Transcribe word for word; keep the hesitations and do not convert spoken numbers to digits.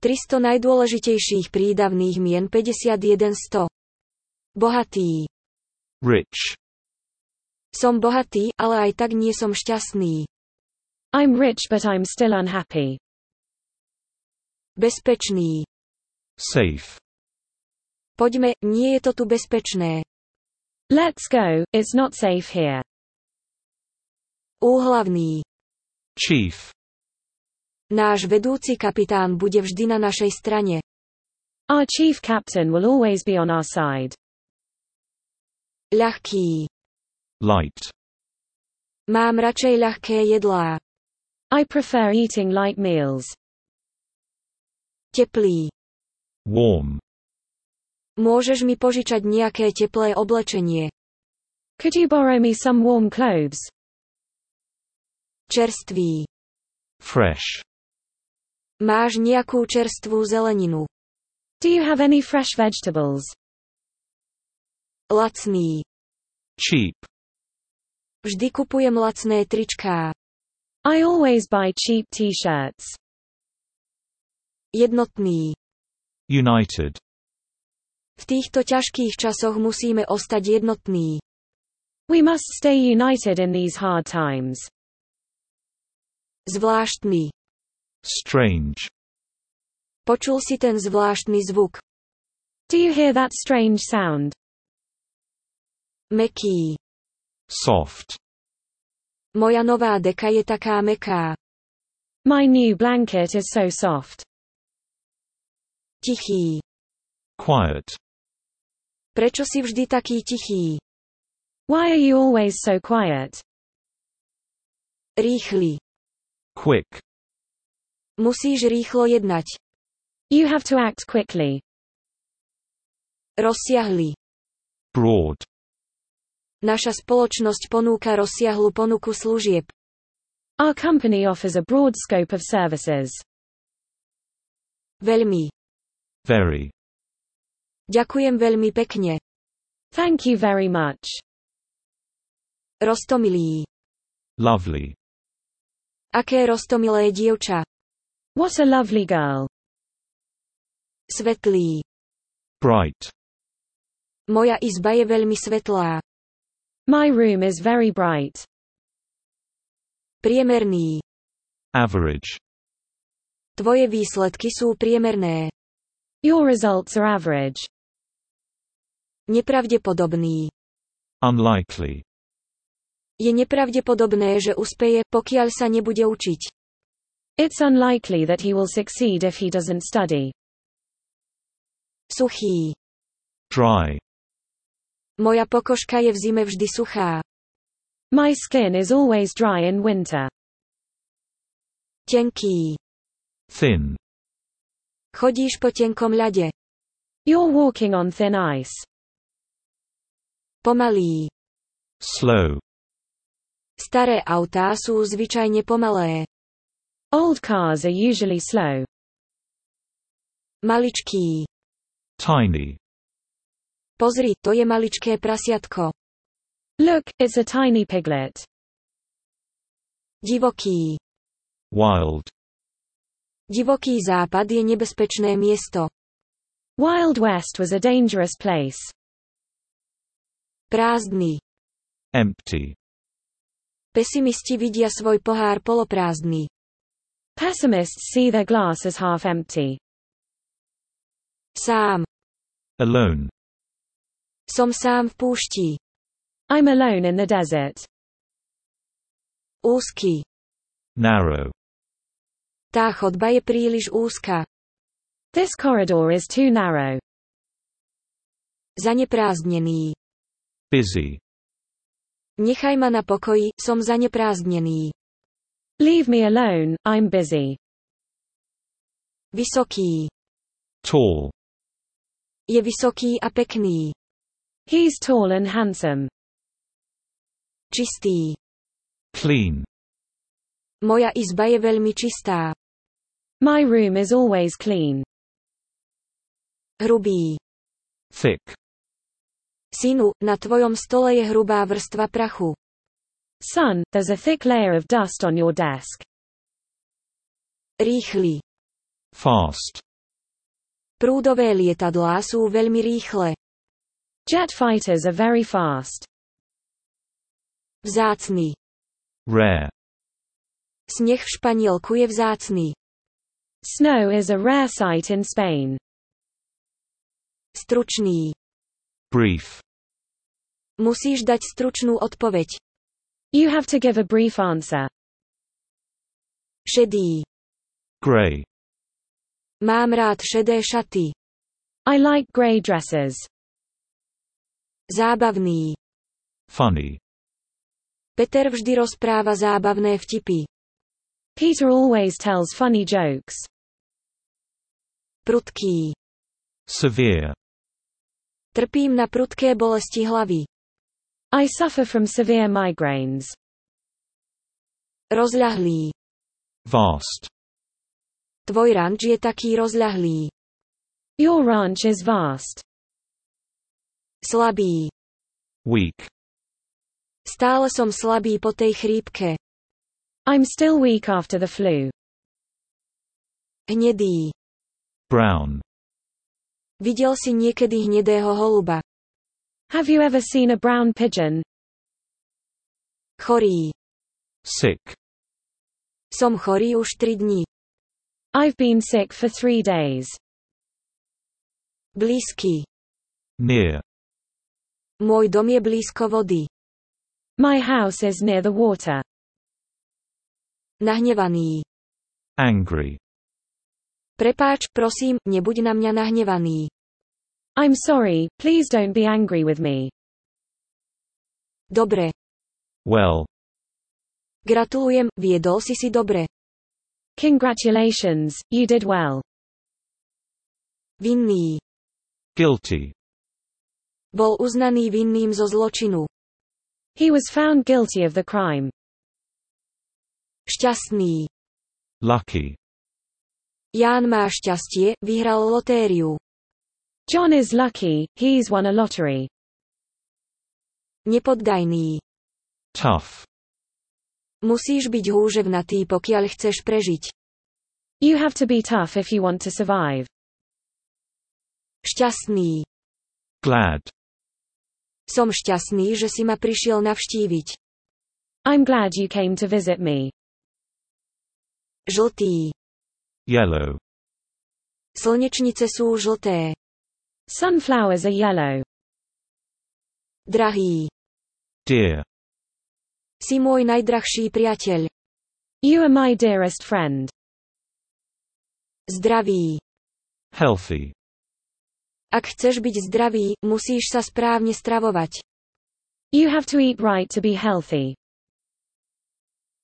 tristo najdôležitejších prídavných mien päťdesiatjeden sto. Bohatý. Rich. Som bohatý, ale aj tak nie som šťastný. I'm rich but I'm still unhappy. Bezpečný. Safe. Poďme, nie je to tu bezpečné. Let's go, it's not safe here. Úhlavný. Chief. Náš vedúci kapitán bude vždy na našej strane. Our chief captain will always be on our side. Ľahký. Light. Mám radšej ľahké jedlá. I prefer eating light meals. Teplý. Warm. Môžeš mi požičať nejaké teplé oblečenie? Could you borrow me some warm clothes? Čerstvý. Fresh. Máš nejakú čerstvú zeleninu? Do you have any fresh vegetables? Lacný. Cheap. Vždy kupujem lacné tričká. I always buy cheap t-shirts. Jednotný. United. V týchto ťažkých časoch musíme ostať jednotní. We must stay united in these hard times. Zvláštny. Strange. Počul si ten zvláštny zvuk? Do you hear that strange sound? Mäkký. Soft. Moja nová deka je taká mäkká. My new blanket is so soft. Tichý. Quiet. Prečo si vždy taký tichý? Why are you always so quiet? Rýchly. Quick. Musíš rýchlo jednať. You have to act quickly. Rozsiahly. Broad. Naša spoločnosť ponúka rozsiahlu ponuku služieb. Our company offers a broad scope of services. Veľmi. Very. Ďakujem veľmi pekne. Thank you very much. Roztomilý. Lovely. Aké roztomilé dievča. What a lovely girl. Svetlý. Bright. Moja izba je veľmi svetlá. My room is very bright. Priemerný. Average. Tvoje výsledky sú priemerné. Your results are average. Nepravdepodobný. Unlikely. Je nepravdepodobné, že uspeje, pokiaľ sa nebude učiť. It's unlikely that he will succeed if he doesn't study. Suchý. Dry. Moja pokožka je v zime vždy suchá. My skin is always dry in winter. Tenký. Thin. Chodíš po tenkom ľade. You're walking on thin ice. Pomalý. Slow. Staré autá sú zvyčajne pomalé. Old cars are usually slow. Maličký. Tiny. Pozri, to je maličké prasiatko. Look, it's a tiny piglet. Divoký. Wild. Divoký západ je nebezpečné miesto. Wild West was a dangerous place. Prázdny. Empty. Pesimisti vidia svoj pohár poloprázdny. Pessimists see their glass as half empty. Sám. Alone. Som sám v púšti. I'm alone in the desert. Úzky. Narrow. Tá chodba je príliš úzka. This corridor is too narrow. Zaneprázdnený. Busy. Nechaj ma na pokoji, som zaneprázdnený. Leave me alone, I'm busy. Vysoký. Tall. Je vysoký a pekný. He's tall and handsome. Čistý. Clean. Moja izba je veľmi čistá. My room is always clean. Hrubý. Thick. Synu, na tvojom stole je hrubá vrstva prachu. Son, there's a thick layer of dust on your desk. Rýchly. Fast. Prúdové lietadlá sú veľmi rýchle. Jet fighters are very fast. Vzácny. Rare. Sneh v Španielsku je vzácny. Snow is a rare sight in Spain. Stručný. Brief. Musíš dať stručnú odpoveď. You have to give a brief answer. Šedý. Grey. Mám rád šedé šaty. I like grey dresses. Zábavný. Funny. Peter vždy rozpráva zábavné vtipy. Peter always tells funny jokes. Prudký. Severe. Trpím na prudké bolesti hlavy. I suffer from severe migraines. Rozľahlý. Vast. Tvoj ranč je taký rozľahlý. Your ranch is vast. Slabý. Weak. Stále som slabý po tej chrípke. I'm still weak after the flu. Hnedý. Brown. Videl si niekedy hnedého holuba? Have you ever seen a brown pigeon? Chorý. Sick. Som chorý už tri dni. I've been sick for three days. Blízky. Near. Môj dom je blízko vody. My house is near the water. Nahnevaný. Angry. Prepáč, prosím, nebuď na mňa nahnevaný. I'm sorry, please don't be angry with me. Dobre. Well. Gratulujem, viedol si si dobre. Congratulations, you did well. Vinný. Guilty. Bol uznaný vinným zo zločinu. He was found guilty of the crime. Šťastný. Lucky. Ján má šťastie, vyhral lotériu. John is lucky, he's won a lottery. Nepoddajný. Tough. Musíš byť húževnatý, pokiaľ chceš prežiť. You have to be tough if you want to survive. Šťastný. Glad. Som šťastný, že si ma prišiel navštíviť. I'm glad you came to visit me. Žltý. Yellow. Slnečnice sú žlté. Sunflowers are yellow. Drahý. Dear. Si môj najdrahší priateľ. You are my dearest friend. Zdravý. Healthy. Ak chceš byť zdravý, musíš sa správne stravovať. You have to eat right to be healthy.